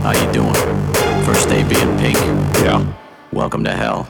how you doing? First day being pink? Yeah. Welcome to hell.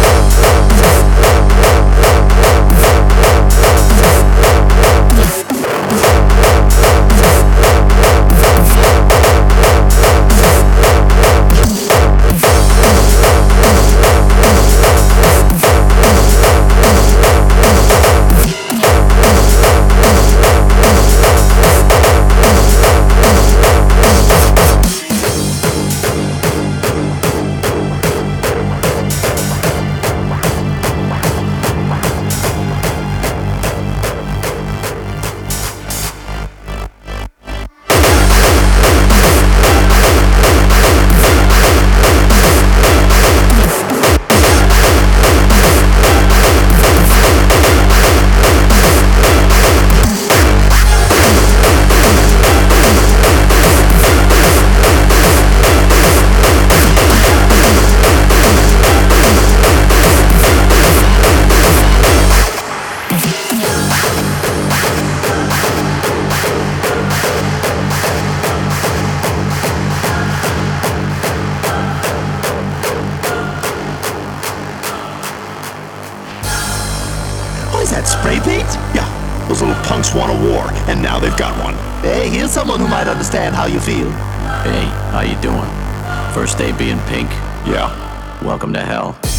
What is that, spray paint? Yeah. Those little punks want a war, and now they've got one. Hey, here's someone who might understand how you feel. Hey, how you doing? First day being pink? Yeah. Welcome to hell.